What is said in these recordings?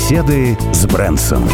Беседы с Брэнсом.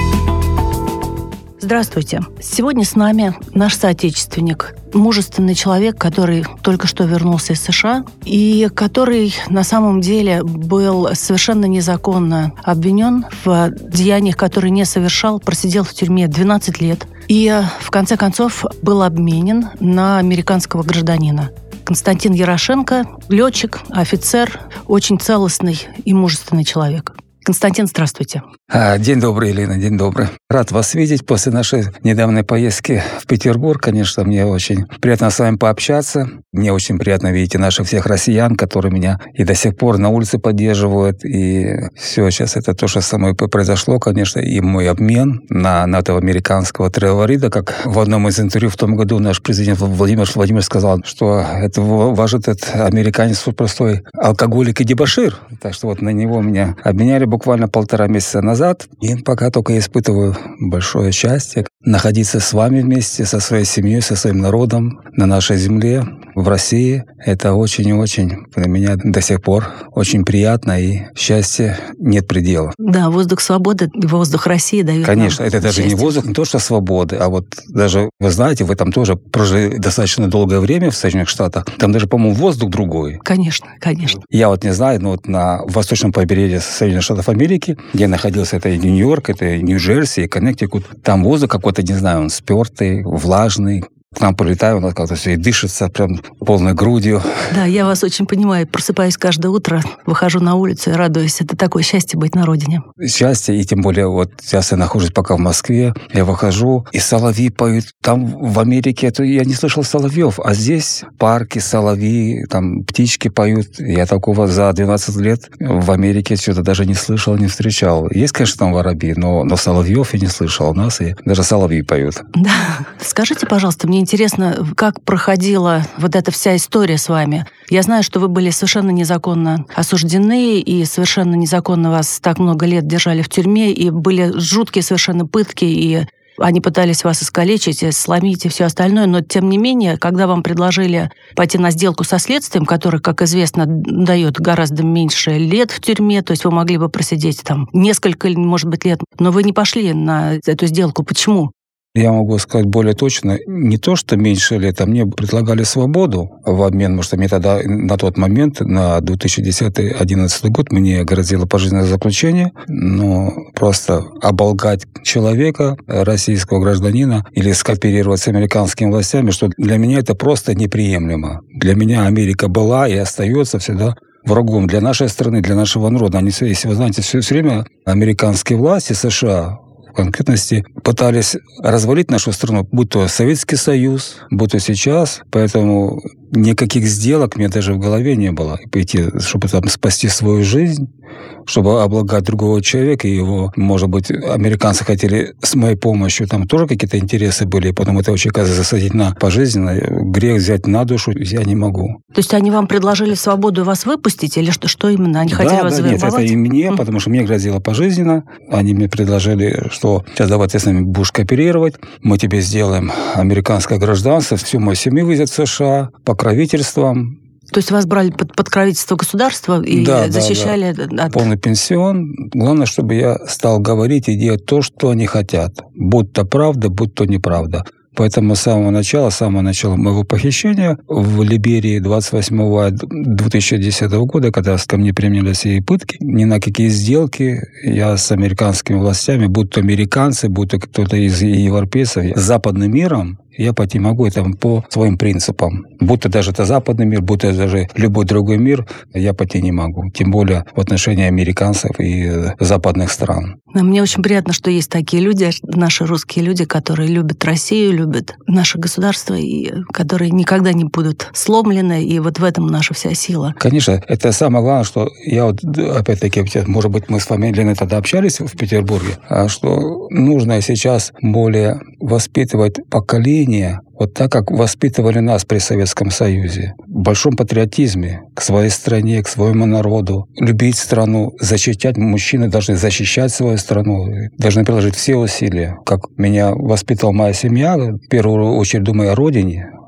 Здравствуйте. Сегодня с нами наш соотечественник, мужественный человек, который только что вернулся из США и который на самом деле был совершенно незаконно обвинен в деяниях, которые не совершал, просидел в тюрьме 12 лет и в конце концов был обменен на американского гражданина. Константин Ярошенко – летчик, офицер, очень целостный и мужественный человек. Константин, здравствуйте. День добрый, Елена, день добрый. Рад вас видеть после нашей недавней поездки в Петербург. Конечно, мне очень приятно с вами пообщаться. Мне очень приятно видеть и наших всех россиян, которые меня и до сих пор на улице поддерживают. И все, сейчас это то, что со мной произошло, конечно, и мой обмен на этого американского треворида. Как в одном из интервью в том году наш президент Владимир сказал, что это ваш этот американец простой алкоголик и дебошир. Так что вот на него меня обменяли буквально 1,5 месяца назад. И пока только испытываю большое счастье находиться с вами вместе, со своей семьей, со своим народом на нашей земле, в России. Это очень и очень для меня до сих пор очень приятно, и счастья нет предела. Да, воздух свободы и воздух России дают. Конечно, нам это даже счастье. не воздух, не то, что свободы, а вот даже, вы знаете, вы там тоже прожили достаточно долгое время в Соединенных Штатах. Там даже, по-моему, воздух другой. Конечно, конечно. Я вот не знаю, но вот на восточном побережье Соединенных Штатов Америки, где я находился, это и Нью-Йорк, это и Нью-Джерси, и Коннектикут, там воздух какой-то, не знаю, он спёртый, влажный. К нам полетаю, у нас как-то все и дышится прям полной грудью. Да, я вас очень понимаю. Просыпаюсь каждое утро, выхожу на улицу и радуюсь. Это такое счастье быть на родине. Счастье, и тем более вот сейчас я нахожусь пока в Москве, я выхожу, и соловьи поют. Там в Америке я не слышал соловьев, а здесь парки, соловьи, там птички поют. Я такого за 12 лет в Америке что-то даже не слышал, не встречал. Есть, конечно, там воробьи, но соловьев я не слышал. У нас и даже соловьи поют. Да. Скажите, пожалуйста, мне интересно, как проходила вот эта вся история с вами. Я знаю, что вы были совершенно незаконно осуждены, и совершенно незаконно вас так много лет держали в тюрьме, и были жуткие совершенно пытки, и они пытались вас искалечить, сломить и все остальное, но тем не менее, когда вам предложили пойти на сделку со следствием, который, как известно, дает гораздо меньше лет в тюрьме, то есть вы могли бы просидеть там несколько, может быть, лет, но вы не пошли на эту сделку. Почему? Я могу сказать более точно, не то, что меньше лет, а мне предлагали свободу в обмен, потому что мне тогда, на тот момент, на 2010-2011 год, мне грозило пожизненное заключение, но просто оболгать человека, российского гражданина, или скооперировать с американскими властями, что для меня это просто неприемлемо. Для меня Америка была и остается всегда врагом для нашей страны, для нашего народа. Они, если вы знаете, все время американские власти США в конкретности пытались развалить нашу страну, будь то Советский Союз, будь то сейчас. Поэтому никаких сделок мне даже в голове не было. И пойти, чтобы там спасти свою жизнь, чтобы облагать другого человека, и его, может быть, американцы хотели с моей помощью, там тоже какие-то интересы были, и потом этого человека засадить на пожизненно, грех взять на душу я не могу. То есть они вам предложили свободу вас выпустить, или что именно? Они хотели вас завербовать? Нет, это и мне, потому что мне грозило пожизненно. Они мне предложили, что сейчас давай ты с нами будешь кооперировать, мы тебе сделаем американское гражданство, всю мою семью везет в США, покровительством. То есть вас брали под покровительство государства и защищали? Да. Полный пенсион. Главное, чтобы я стал говорить и делать то, что они хотят. Будь то правда, будь то неправда. Поэтому с самого начала моего похищения в Либерии 28 2010 года, когда ко мне применили все пытки, ни на какие сделки я с американскими властями, будь то американцы, будь то кто-то из европейцев, с западным миром, я пойти могу это по своим принципам. Будь то даже это западный мир, будь то даже любой другой мир, я пойти не могу. Тем более в отношении американцев и западных стран. Мне очень приятно, что есть такие люди, наши русские люди, которые любят Россию, любят наше государство, и которые никогда не будут сломлены, и вот в этом наша вся сила. Конечно, это самое главное, что я вот, опять-таки, может быть, мы с вами, Лена, тогда общались в Петербурге, что нужно сейчас более воспитывать поколение, вот так, как воспитывали нас при Советском Союзе. В большом патриотизме к своей стране, к своему народу. Любить страну, защищать. Мужчины должны защищать свою страну, должны приложить все усилия. Как меня воспитывала моя семья, в первую очередь думаю о родине,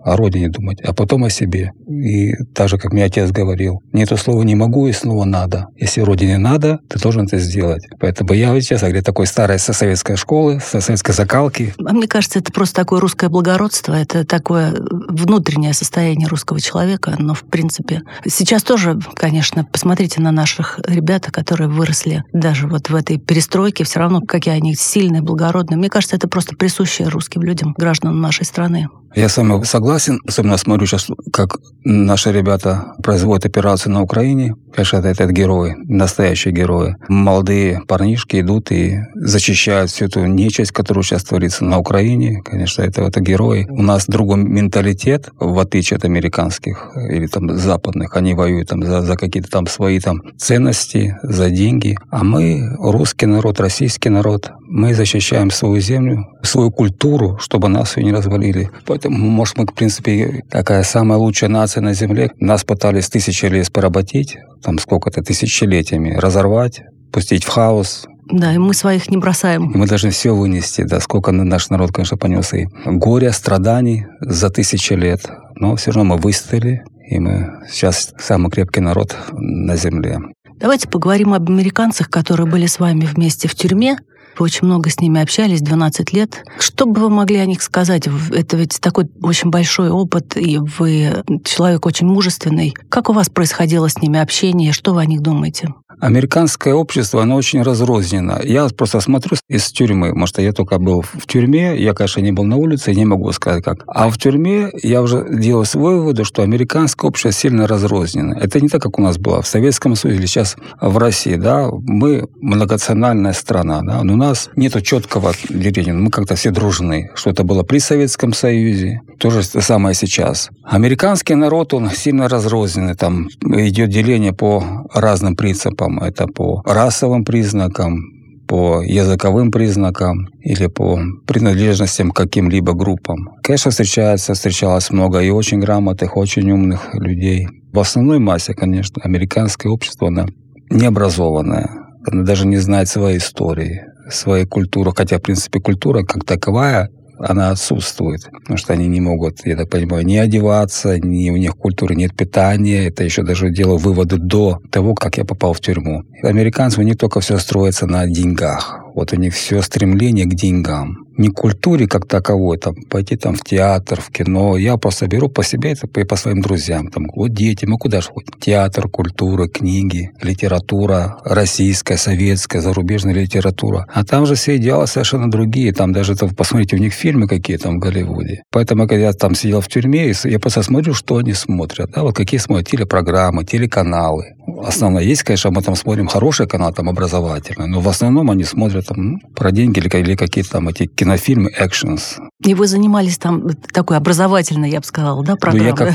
о родине думать, а потом о себе. И так же, как мне отец говорил, нету слова «не могу» и слова «надо». Если родине надо, ты должен это сделать. Поэтому я, честно говоря, такой старый со советской школы, со советской закалки. А мне кажется, это просто такое русское благородство, это такое внутреннее состояние русского человека, но, в принципе, сейчас тоже, конечно, посмотрите на наших ребят, которые выросли даже вот в этой перестройке, все равно, какие они сильные, благородные. Мне кажется, это просто присуще русским людям, гражданам нашей страны. Я с вами согласен. Особенно смотрю сейчас, как наши ребята производят операцию на Украине. Конечно, это герои, настоящие герои. Молодые парнишки идут и зачищают всю эту нечисть, которая сейчас творится на Украине. Конечно, это герои. У нас другой менталитет, в отличие от американских или там западных. Они воюют там за какие-то там свои там ценности, за деньги. А мы, русский народ, российский народ, мы защищаем свою землю, свою культуру, чтобы нас ее не развалили. Поэтому, может, мы, в принципе, такая самая лучшая нация на земле. Нас пытались 1000 лет поработить, там сколько-то тысячелетиями, разорвать, пустить в хаос. Да, и мы своих не бросаем. И мы должны все вынести, да, сколько наш народ, конечно, понес и горя, страданий за 1000 лет. Но все равно мы выстояли, и мы сейчас самый крепкий народ на земле. Давайте поговорим об американцах, которые были с вами вместе в тюрьме. Вы очень много с ними общались, 12 лет. Что бы вы могли о них сказать? Это ведь такой очень большой опыт, и вы человек очень мужественный. Как у вас происходило с ними общение? Что вы о них думаете? Американское общество, оно очень разрознено. Я просто смотрю из тюрьмы. Может, я только был в тюрьме. Я, конечно, не был на улице, не могу сказать как. А в тюрьме я уже делал выводы, что американское общество сильно разрознено. Это не так, как у нас было в Советском Союзе или сейчас в России. Да? Мы многонациональная страна. Да? Но у нас нет четкого деления. Мы как-то все дружны. Что это было при Советском Союзе, то же самое сейчас. Американский народ, он сильно разрозненный. Там идет деление по разным принципам. Это по расовым признакам, по языковым признакам или по принадлежностям к каким-либо группам. Конечно, встречалось много и очень грамотных, очень умных людей. В основной массе, конечно, американское общество, оно необразованное. Оно даже не знает своей истории, своей культуры. Хотя, в принципе, культура как таковая, она отсутствует, потому что они не могут, я так понимаю, ни одеваться, ни у них культуры нет питания. Это еще даже делаю выводы до того, как я попал в тюрьму. Американцы, у них только все строится на деньгах. Вот у них все стремление к деньгам. Не к культуре как таковой, там, пойти там, в театр, в кино. Я просто беру по себе это и по своим друзьям. Там, вот дети, мы куда же ходим? Театр, культура, книги, литература, российская, советская, зарубежная литература. А там же все идеалы совершенно другие. Там даже, посмотрите, у них фильмы какие там в Голливуде. Поэтому, когда я там сидел в тюрьме, я просто смотрю, что они смотрят. Да, вот какие смотрят телепрограммы, телеканалы. Основное, есть, конечно, мы там смотрим хороший канал, там, образовательный, но в основном они смотрят там, про деньги или какие-то там эти кинофильмы, экшенс. И вы занимались там такой образовательной, я бы сказала, да, программой?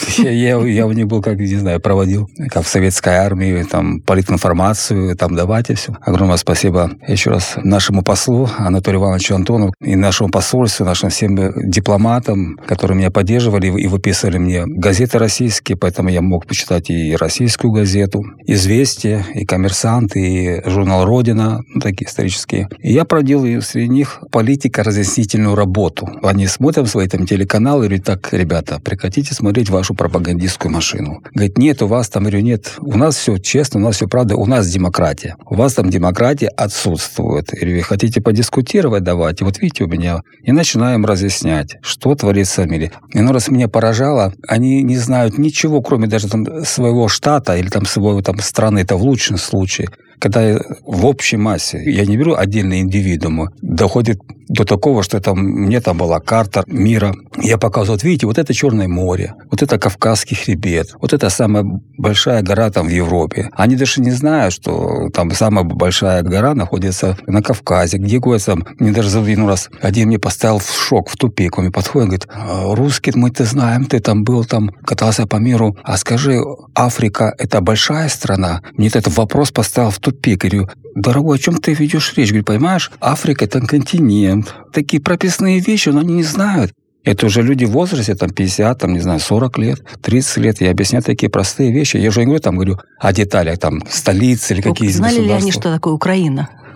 Я у них был, как, не знаю, проводил, как в советской армии, там, политинформацию, там, давайте все. Огромное спасибо еще раз нашему послу Анатолию Ивановичу Антонову и нашему посольству, нашим всем дипломатам, которые меня поддерживали и выписывали мне газеты российские, поэтому я мог почитать и российскую газету, «Известия», и «Коммерсант», и журнал «Родина», ну, такие исторические. И я проделал среди них политико-разъяснительную работу. Они смотрят свои там телеканалы и говорят: так, ребята, прекратите смотреть вашу пропагандистскую машину. Говорит: нет, у вас там, говорю, нет, у нас все честно, у нас все правда, у нас демократия. У вас там демократия отсутствует. Я говорю: хотите подискутировать, давайте. Вот видите, у меня. И начинаем разъяснять, что творится в мире. И раз меня поражало, они не знают ничего, кроме даже там своего штата или там своего там страны, это в лучшем случае. Когда в общей массе, я не беру отдельные индивидуумы, доходит до такого, что там, мне там была карта мира. Я показывал: вот видите, вот это Черное море, вот это Кавказский хребет, вот это самая большая гора там в Европе. Они даже не знают, что там самая большая гора находится на Кавказе, где там, мне даже один раз один мне поставил в шок, в тупик. Он мне подходит, говорит: русский, мы-то знаем, ты там был, там катался по миру, а скажи, Африка — это большая страна? Мне этот вопрос поставил в тупик. Я говорю: дорогой, о чем ты ведешь речь? Говорю: понимаешь, Африка — это континент. Такие прописные вещи, но они не знают. Это уже люди в возрасте, там, 50, там, не знаю, 40 лет, 30 лет. Я объясняю такие простые вещи. Я уже не говорю, там, говорю о деталях, там, столицы или какие-то государства. Знали ли они, что такое Украина?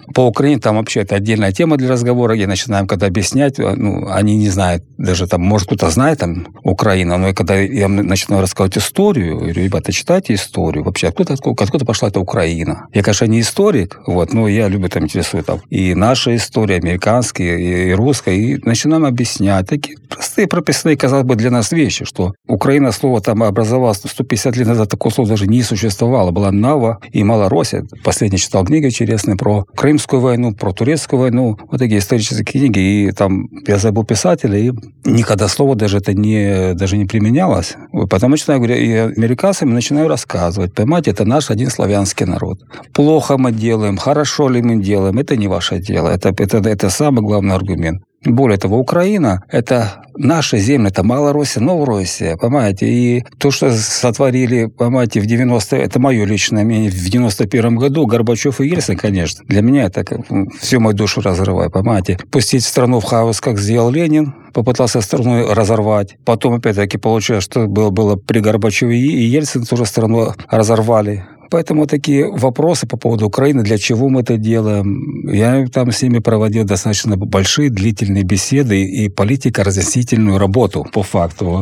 По Украине там вообще это отдельная тема для разговора. Я начинаю когда объяснять, они не знают, даже там, может, кто-то знает там Украина, но когда я начинаю рассказывать историю, говорю, ребята, читайте историю. Вообще, откуда пошла эта Украина? Я, конечно, не историк, но я люблю там интересует там и наша история, американская, и русская, и начинаем объяснять такие простые, прописные, казалось бы, для нас вещи, что Украина, слово там образовалось 150 лет назад, такого слова даже не существовало. Была Нава и Малороссия. Последний читал книги интересные про Крымскую войну, про Турецкую войну, вот такие исторические книги, и там я забыл писателя, и никогда слово даже это даже не применялось. Потом начинаю говорить, и американцам начинаю рассказывать, понимаете, это наш один славянский народ. Плохо мы делаем, хорошо ли мы делаем, это не ваше дело, это самый главный аргумент. Более того, Украина – это наша земля, это Малороссия, Новороссия, понимаете? И то, что сотворили, понимаете, в 90-е, это мое личное мнение, в 91-м году Горбачев и Ельцин, конечно, для меня это всю мою душу разрывает, понимаете? Пустить страну в хаос, как сделал Ленин, попытался страну разорвать. Потом, опять-таки, получилось, что было при Горбачеве и Ельцин тоже страну разорвали. Поэтому такие вопросы по поводу Украины, для чего мы это делаем, я там с ними проводил достаточно большие длительные беседы и политико-разъяснительную работу по факту.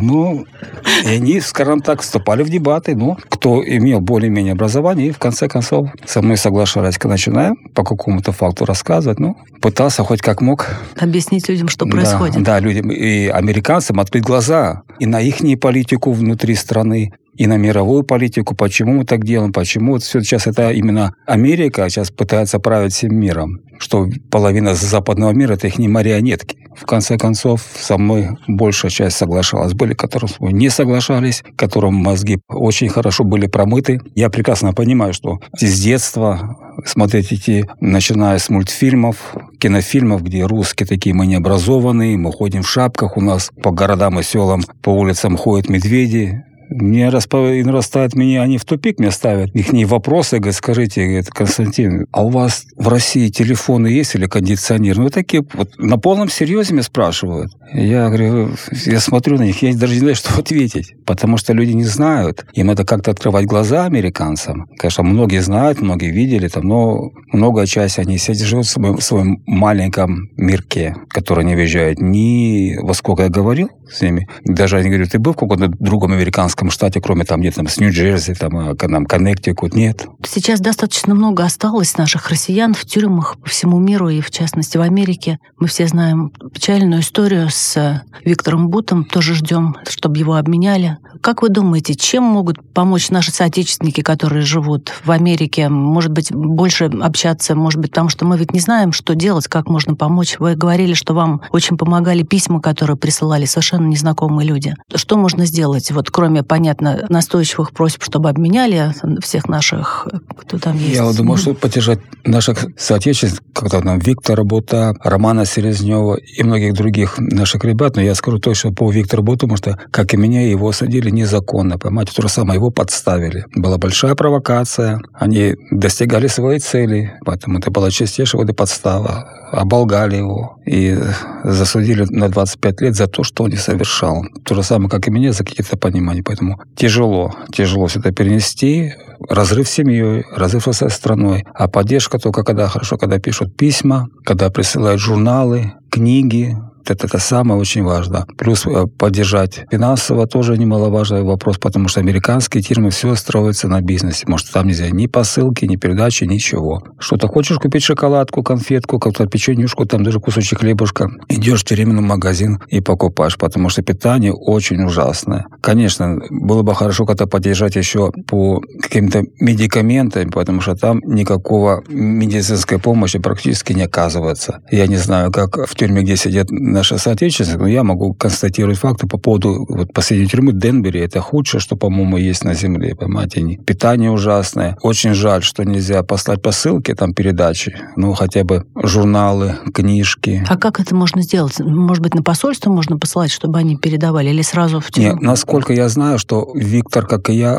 И они, скажем так, вступали в дебаты. Кто имел более-менее образование, и в конце концов со мной соглашались. Когда начинаем по какому-то факту рассказывать, пытался хоть как мог объяснить людям, что происходит. Да, людям и американцам открыть глаза и на ихнюю политику внутри страны, и на мировую политику, почему мы так делаем, почему все сейчас это именно Америка сейчас пытается править всем миром, что половина западного мира – это их не марионетки. В конце концов, со мной большая часть соглашалась. Были, которые с мной не соглашались, которым мозги очень хорошо были промыты. Я прекрасно понимаю, что с детства смотреть начиная с мультфильмов, кинофильмов, где русские такие мы необразованные, мы ходим в шапках, у нас по городам и селам, по улицам ходят медведи. Мне нарастают они в тупик меня ставят. Ихние вопросы, говорят, скажите, говорит, Константин, а у вас в России телефоны есть или кондиционер? Такие на полном серьезе меня спрашивают. Я говорю, я смотрю на них, я даже не знаю, что ответить, потому что люди не знают. Им надо как-то открывать глаза американцам. Конечно, многие знают, многие видели, но многая часть, они живут в своем маленьком мирке, который не въезжает ни во сколько я говорил с ними. Даже они говорят, ты был в каком-то другом американском штате, кроме где-то с Нью-Джерси, Коннектикут, нет. Сейчас достаточно много осталось наших россиян в тюрьмах по всему миру и, в частности, в Америке. Мы все знаем печальную историю с Виктором Бутом, тоже ждем, чтобы его обменяли. Как вы думаете, чем могут помочь наши соотечественники, которые живут в Америке? Может быть, больше общаться, может быть, потому что мы ведь не знаем, что делать, как можно помочь. Вы говорили, что вам очень помогали письма, которые присылали совершенно незнакомые люди. Что можно сделать, кроме, понятно, настойчивых просьб, чтобы обменяли всех наших, кто там есть? Я думаю, что поддержать наших соотечественников, как Виктора Бута, Романа Селезнева и многих других наших ребят, но я скажу точно по Виктору Буту, потому что, как и меня, его осадили незаконно, понимаете, то же самое, его подставили. Была большая провокация, они достигали своей цели, поэтому это была чистейшая подстава. Оболгали его и засудили на 25 лет за то, что он не совершал. То же самое, как и меня, за какие-то понимания. Поэтому тяжело все это перенести. Разрыв с семьей, разрыв со страной. А поддержка только когда пишут письма, когда присылают журналы, книги. Это самое очень важно. Плюс поддержать финансово тоже немаловажный вопрос, потому что американские тюрьмы все строятся на бизнесе. Может, там нельзя ни посылки, ни передачи, ничего. Что-то хочешь купить шоколадку, конфетку, как-то печенюшку, там даже кусочек хлебушка. Идешь в тюремный магазин и покупаешь, потому что питание очень ужасное. Конечно, было бы хорошо как-то поддержать еще по каким-то медикаментам, потому что там никакого медицинской помощи практически не оказывается. Я не знаю, как в тюрьме, где сидят наши соотечественники, но я могу констатировать факты по поводу последней тюрьмы Денбери. Это худшее, что, по-моему, есть на земле. Понимаете? Питание ужасное. Очень жаль, что нельзя послать посылки, передачи. Хотя бы журналы, книжки. А как это можно сделать? Может быть, на посольство можно посылать, чтобы они передавали, или сразу в тюрьму? Нет, насколько я знаю, что Виктор, как и я,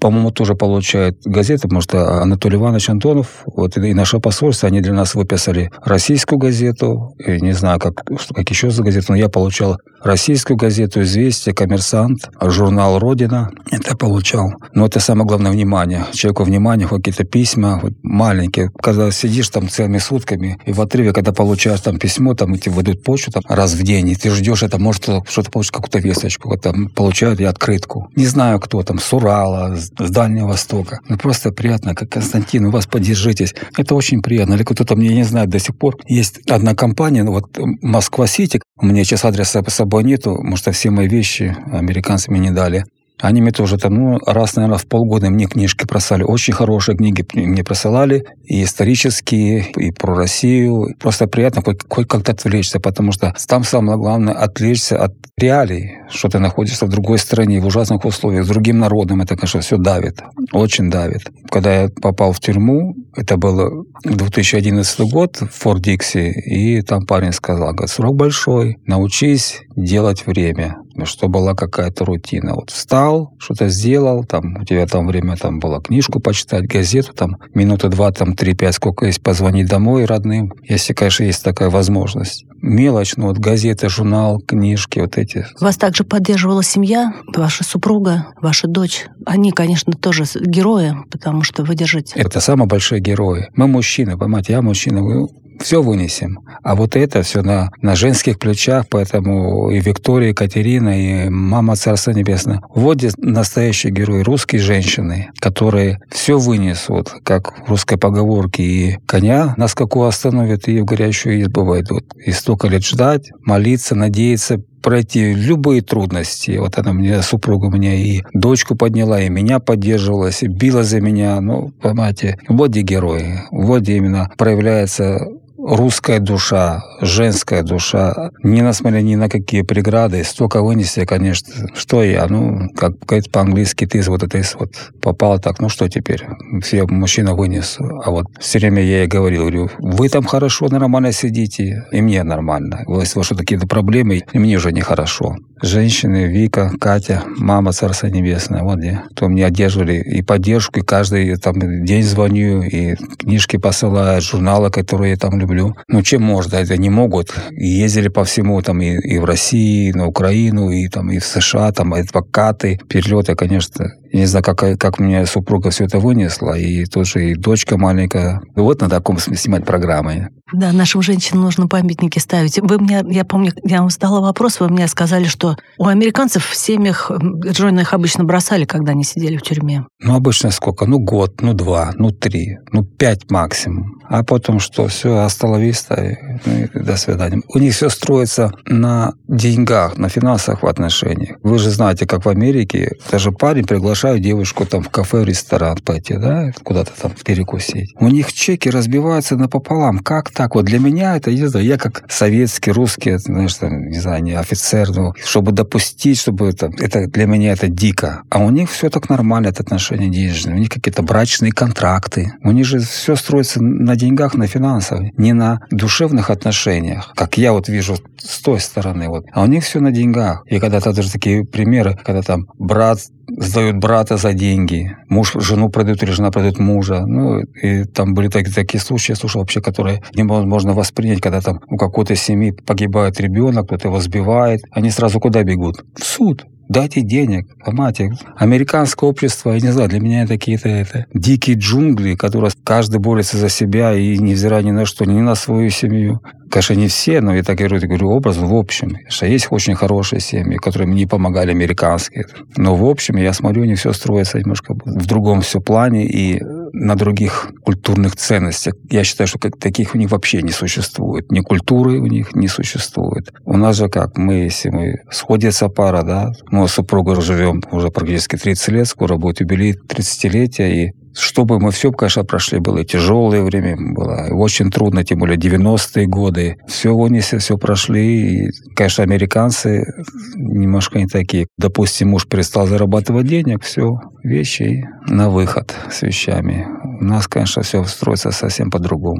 по-моему, тоже получают газеты, потому что Анатолий Иванович Антонов, вот и наше посольство, они для нас выписали российскую газету, и не знаю, как еще за газету, но я получал российскую газету «Известия», «Коммерсант», журнал «Родина». Это получал. Но это самое главное — внимание. Человеку внимание, какие-то письма вот, маленькие. Когда сидишь там целыми сутками, и в отрыве, когда получаешь там письмо, там и тебе выдают почту там, раз в день, и ты ждешь, это может что-то получить, какую-то весточку. Вот там получают и открытку. Не знаю, кто там, с Урала, с Дальнего Востока. Ну, просто приятно, как Константин, у вас поддержитесь. Это очень приятно. Или кто-то мне не знает до сих пор. Есть одна компания, вот Москва-Сити. У меня сейчас адреса с собой нету, потому что все мои вещи американцы мне не дали. Они мне тоже там, раз, наверное, в полгода мне книжки присылали. Очень хорошие книги мне присылали. И исторические, и про Россию. Просто приятно хоть как-то отвлечься, потому что там самое главное — отвлечься от реалий, что ты находишься в другой стране, в ужасных условиях, с другим народом. Это, конечно, все давит. Очень давит. Когда я попал в тюрьму, это был 2011 год в Форт-Дикси, и там парень сказал, говорит, срок большой, научись делать время, что была какая-то рутина. Вот встал, что-то сделал, там у тебя там время там было книжку почитать, газету, там минуты 2, там 3-5, сколько есть, позвонить домой родным, если, конечно, есть такая возможность. Мелочь, вот газеты, журнал, книжки, вот эти. Вас также поддерживала семья, ваша супруга, ваша дочь. Они, конечно, тоже герои, потому что вы держите. Это самые большие герои. Мы мужчины, понимаете, я мужчина, все вынесем. А вот это все на женских плечах, поэтому и Виктория, и Екатерина, и мама Царства Небесного. Вот здесь настоящие герои, русские женщины, которые все вынесут, как в русской поговорке, и коня на скаку остановят, и в горячую избу войдут. И столько лет ждать, молиться, надеяться, пройти любые трудности. Вот она мне, супруга меня и дочку подняла, и меня поддерживала, и била за меня. Ну, понимаете, вот где герои, вот где именно проявляется русская душа, женская душа, не несмотря ни на какие преграды, столько вынести, конечно. Что я? Как говорит по-английски, ты вот это вот попал так, что теперь? Все мужчина вынес. А вот все время я ей говорю, вы там хорошо, нормально сидите, и мне нормально. Если у вас что-то какие-то проблемы, и мне уже нехорошо. Женщины, Вика, Катя, мама Царство Небесное, вот где. Кто мне одерживали и поддержку, и каждый там день звоню, и книжки посылают, журналы, которые я там люблю. Чем может, это не могут. И ездили по всему, там и в России, и на Украину, и там и в США, там адвокаты, перелеты, конечно. Я не знаю, как мне супруга все это вынесла, и тоже и дочка маленькая. Вот на таком снимать программы. Да, нашим женщинам нужно памятники ставить. Я помню, я вам задала вопрос, вы мне сказали, что у американцев в семьях жены их обычно бросали, когда они сидели в тюрьме. Обычно сколько? Год, 2, 3, 5 максимум. А потом что? Все, астала виста, и до свидания. У них все строится на деньгах, на финансовых отношениях. Вы же знаете, как в Америке, даже парень приглашает девушку там в кафе, в ресторан пойти, да, куда-то там перекусить. У них чеки разбиваются напополам. Как так? Вот для меня это, не знаю, я как советский, русский, знаешь, там, не знаю, не офицер, чтобы допустить, чтобы это для меня это дико. А у них все так нормально, это отношения денежные. У них какие-то брачные контракты. У них же все строится на деньгах, на финансовых, не на душевных отношениях, как я вот вижу с той стороны. Вот. А у них все на деньгах. И когда-то даже такие примеры, когда там брат сдают брата за деньги, муж жену продает или жена продает мужа. И там были такие случаи, я слушал вообще, которые невозможно воспринять, когда там у какой-то семьи погибает ребенок, кто-то его сбивает. Они сразу куда бегут? В суд. Дайте денег, понимаете? Американское общество, я не знаю, для меня это какие-то дикие джунгли, которые каждый борется за себя и невзирая ни на что, ни на свою семью. Конечно, не все, но я так говорю образно, в общем. Что есть очень хорошие семьи, которые мне помогали, американские. Но в общем, я смотрю, у них все строится немножко в другом все плане и на других культурных ценностях. Я считаю, что таких у них вообще не существует. Ни культуры у них не существует. У нас же как? Если мы сходится пара, да, мы с супругой живем уже практически 30 лет, скоро будет юбилей 30-летия, и чтобы мы все, конечно, прошли, было и тяжелое время, было и очень трудно, тем более 90-е годы. Все вынесли, все прошли. И, конечно, американцы немножко не такие. Допустим, муж перестал зарабатывать денег, все, вещи на выход с вещами. У нас, конечно, все строится совсем по-другому.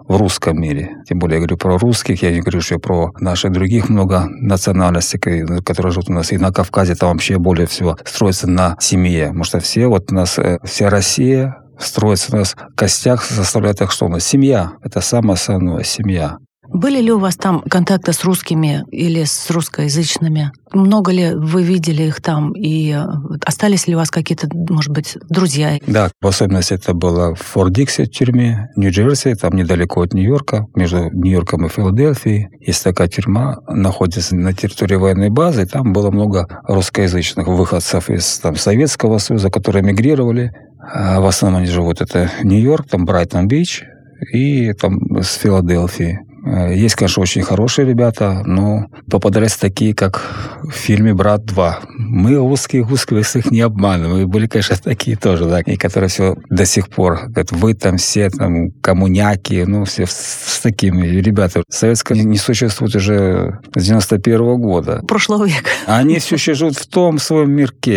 в русском мире. Тем более я говорю про русских, я не говорю еще про наших других много национальностей, которые живут у нас. И на Кавказе там вообще более всего строится на семье. Потому что все, вот у нас вся Россия строится у нас, костяк составляет так, что у нас семья. Это самое основное, семья. Были ли у вас там контакты с русскими или с русскоязычными? Много ли вы видели их там? И остались ли у вас какие-то, может быть, друзья? Да, в особенности это было в Форт-Дикси тюрьме, Нью-Джерси, там недалеко от Нью-Йорка, между Нью-Йорком и Филадельфией. Есть такая тюрьма, находится на территории военной базы, и там было много русскоязычных выходцев из там, Советского Союза, которые эмигрировали. В основном они живут, это Нью-Йорк, там Брайтон-Бич и там с Филадельфии. Есть, конечно, очень хорошие ребята, но попадались такие, как в фильме «Брат 2». Мы русских их не обманываем. И были, конечно, такие тоже, да, и которые все до сих пор говорят, вы там все там коммуняки, ну, все с такими. Ребята, советское не существует уже с 91-го года. Прошлого века. Они все еще живут в том своем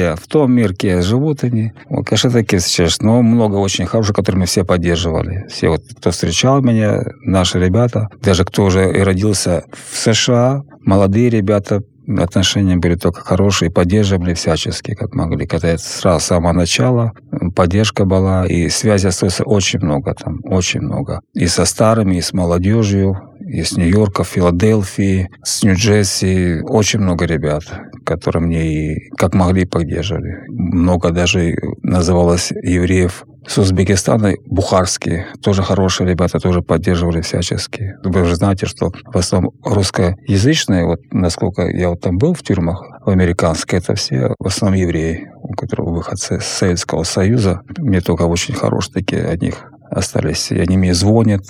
мирке живут они. Вот, конечно, такие сейчас, но много очень хороших, которые мы все поддерживали. Все, вот, кто встречал меня, наши ребята, даже кто уже и родился в США, молодые ребята, отношения были только хорошие, поддерживали всячески, как могли. Когда это сразу с самого начала поддержка была, и связи остается очень много там, очень много. И со старыми, и с молодежью, и с Нью-Йорка, Филадельфии, с Нью-Джерси. Очень много ребят, которые мне и как могли поддерживали. Много даже называлось евреев с Узбекистана, бухарские, тоже хорошие ребята, тоже поддерживали всячески. Вы же знаете, что в основном русскоязычные, вот насколько я вот там был в тюрьмах, в американских, это все в основном евреи, у которых выходцы из Советского Союза. Мне только очень хорошие такие от них остались. И они мне звонят,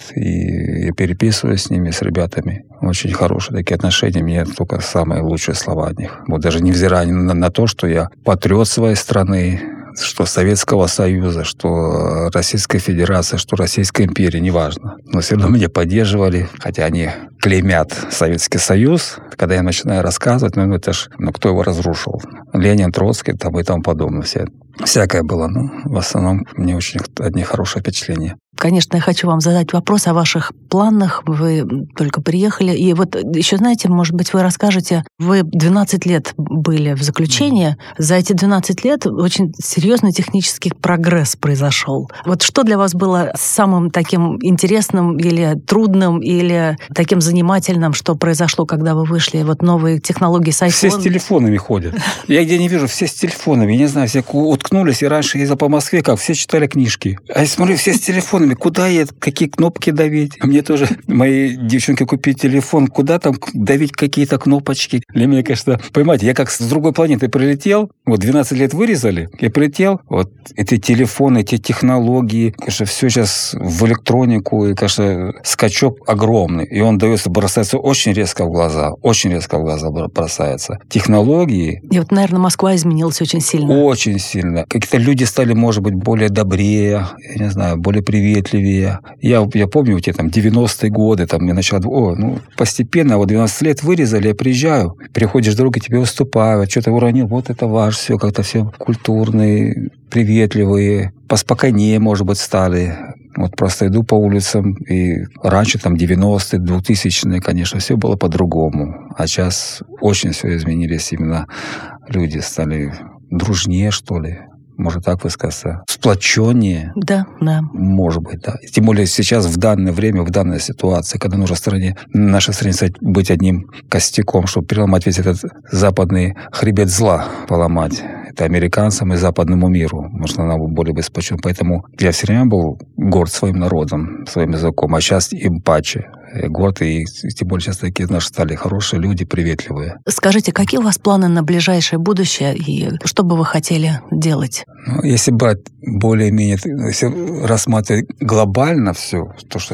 и я переписываюсь с ними, с ребятами. Очень хорошие такие отношения. Мне только самые лучшие слова от них. Вот даже невзирая на то, что я патриот своей страны, что Советского Союза, что Российской Федерации, что Российской империи, неважно. Но все равно меня поддерживали, хотя они клеймят Советский Союз. Когда я начинаю рассказывать, это ж, кто его разрушил? Ленин, Троцкий там и тому подобное. Всякое было, но в основном мне очень одни хорошие впечатления. Конечно, я хочу вам задать вопрос о ваших планах. Вы только приехали. И вот еще, знаете, может быть, вы расскажете, вы 12 лет были в заключении. За эти 12 лет очень серьезный технический прогресс произошел. Вот что для вас было самым таким интересным или трудным, или таким занимательным, что произошло, когда вы вышли? Вот новые технологии с iPhone. Все с телефонами ходят. Я где не вижу, все с телефонами. Я не знаю, все уткнулись. И раньше ездил по Москве, как все читали книжки. А я смотрю, все с телефонами. Куда какие кнопки давить? Мне тоже мои девчонки купили телефон. Куда там давить какие-то кнопочки? Для меня, конечно, понимаете, я как с другой планеты прилетел. Вот 12 лет вырезали. Я прилетел. Вот эти телефоны, эти технологии. Конечно, все сейчас в электронику. И, конечно, скачок огромный. И он бросается очень резко в глаза. Очень резко в глаза бросается. Технологии. И вот, наверное, Москва изменилась очень сильно. Очень сильно. Какие-то люди стали, может быть, более добрее, я не знаю, более приветливее. Я помню, эти там 90-е годы, там я начал, постепенно, вот 12 лет вырезали, я приезжаю, приходишь, дороги тебе уступают, что-то уронил, вот это ваше, все как-то все культурные, приветливые, поспокойнее, может быть, стали. Вот просто иду по улицам, и раньше, там, 90-е, 2000-е, конечно, все было по-другому. А сейчас очень все изменились, именно люди стали дружнее, что ли. Может так высказаться, сплоченнее. Да. Может быть, да. Тем более сейчас, в данное время, в данной ситуации, когда нужно нашей стране быть одним костяком, чтобы переломать весь этот западный хребет зла, поломать. Это американцам и западному миру. Может, она более бы сплочена. Поэтому я все время был горд своим народом, своим языком. А сейчас им паче. Горд, и тем более сейчас такие наши стали хорошие люди, приветливые. Скажите, какие у вас планы на ближайшее будущее и что бы вы хотели делать? Если брать более-менее, если рассматривать глобально все, то, что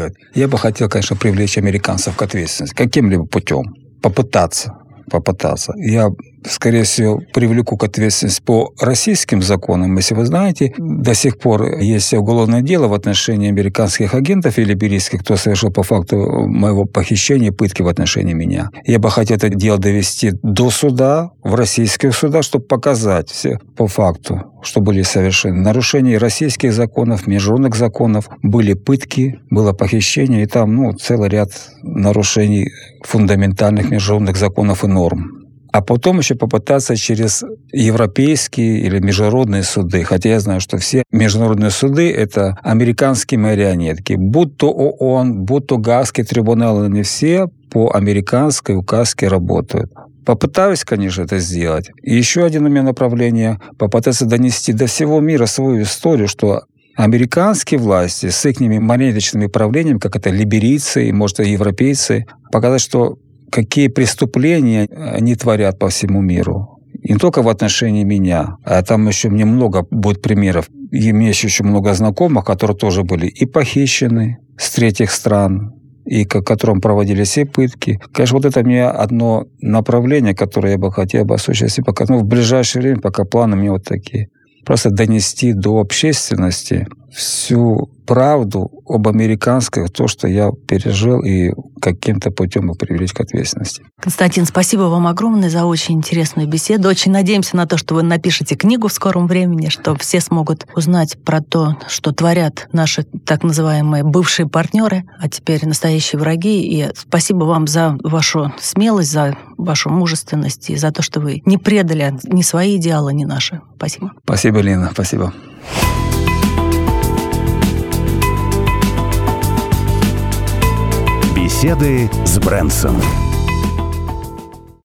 я бы хотел, конечно, привлечь американцев к ответственности каким-либо путем. Попытаться. Я скорее всего, привлеку к ответственности по российским законам. Если вы знаете, до сих пор есть уголовное дело в отношении американских агентов или либерийских, кто совершил по факту моего похищения и пытки в отношении меня. Я бы хотел это дело довести до суда, в российских судах, чтобы показать все по факту, что были совершены нарушения российских законов, международных законов, были пытки, было похищение, и там целый ряд нарушений фундаментальных международных законов и норм. А потом еще попытаться через европейские или международные суды. Хотя я знаю, что все международные суды — это американские марионетки. Будь то ООН, будь то Гаагский трибунал, они все по американской указке работают. Попытаюсь, конечно, это сделать. И еще один у меня направление — попытаться донести до всего мира свою историю, что американские власти с их марионеточными правлениями, как это либерийцы и, может, и европейцы, показать, что какие преступления они творят по всему миру. И не только в отношении меня, а там еще мне много будет примеров. И у меня еще много знакомых, которые тоже были и похищены с третьих стран, и к которым проводились и пытки. Конечно, вот это мне одно направление, которое я бы хотел бы осуществить, пока, в ближайшее время, пока планы у меня вот такие. Просто донести до общественности всю правду об американской, то, что я пережил, и каким-то путем его привлечь к ответственности. Константин, спасибо вам огромное за очень интересную беседу. Очень надеемся на то, что вы напишете книгу в скором времени, что все смогут узнать про то, что творят наши так называемые бывшие партнеры, а теперь настоящие враги. И спасибо вам за вашу смелость, за вашу мужественность и за то, что вы не предали ни свои идеалы, ни наши. Спасибо. Спасибо, Лена. Спасибо. Беседы с Брэнсом.